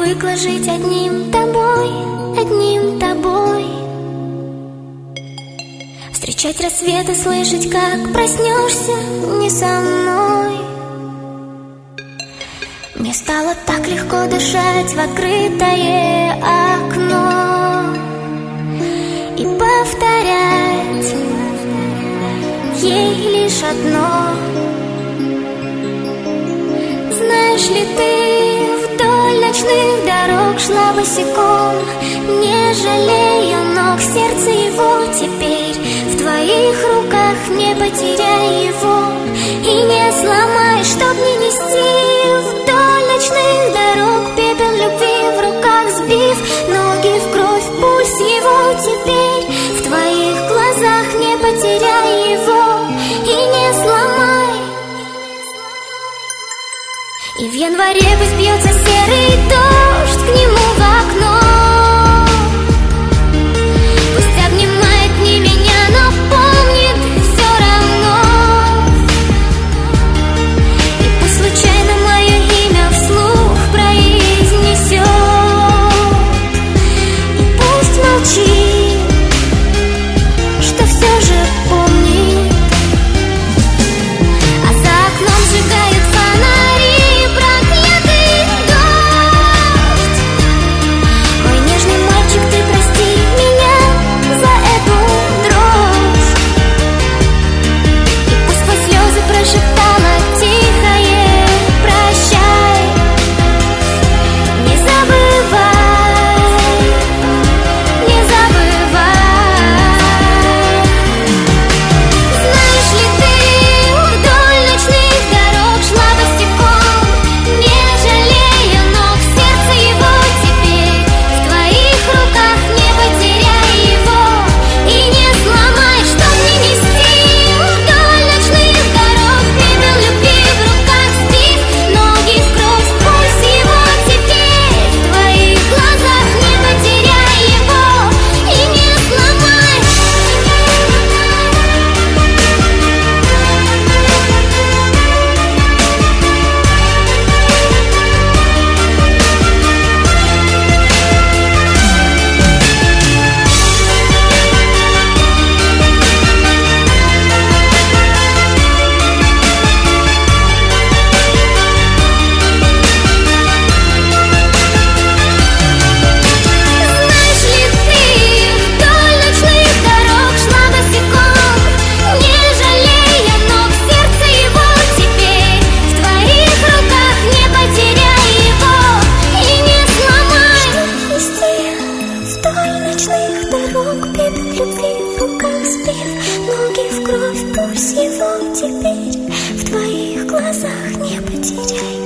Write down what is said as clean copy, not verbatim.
привыкла жить одним тобой, одним тобой. Встречать рассветы, слышать, как проснешься не со мной. Мне стало так легко дышать в открытое окно и повторять ей лишь одно. Знаешь ли ты, вдоль ночных дорог шла босиком, не жалея ног, сердце его теперь в твоих руках, не потеряй его и не сломай, чтоб не нести вдоль ночных дорог пепел любви в руках, сбив ноги в кровь, пульс его теперь в твоих глазах, не потеряй его и не сломай. И в январе пусть бьется серый дождь к нему в окно, пусть обнимает не меня, но помнит все равно. И пусть случайно мое имя вслух произнесет, и пусть молчит, что все же помнит. А за окном сжигают фонари проклятый дождь. Мой нежный мальчик, ты прости меня за эту дрожь. И пусть сквозь слезы прошептала тихое прощай. Не забывай, не забывай. Знаешь ли ты, вдоль ночных дорог шла босиком, не жалея ног, сердце его теперь в твоих руках, не потеряй его и не сломай, чтоб не нести вдоль ночных дорог пепел любви в руках, сбив ноги в кровь, пульс его теперь в твоих глазах, не потеряй его и не сломай. Знаешь ли ты, вдоль ночных дорог шла босиком, не жалея ног, сердце его теперь в твоих руках, не потеряй его и не сломай. Вдоль ночных дорог пепел любви в руках, сбив ноги в кровь, пульс его теперь в твоих глазах, не потеряй.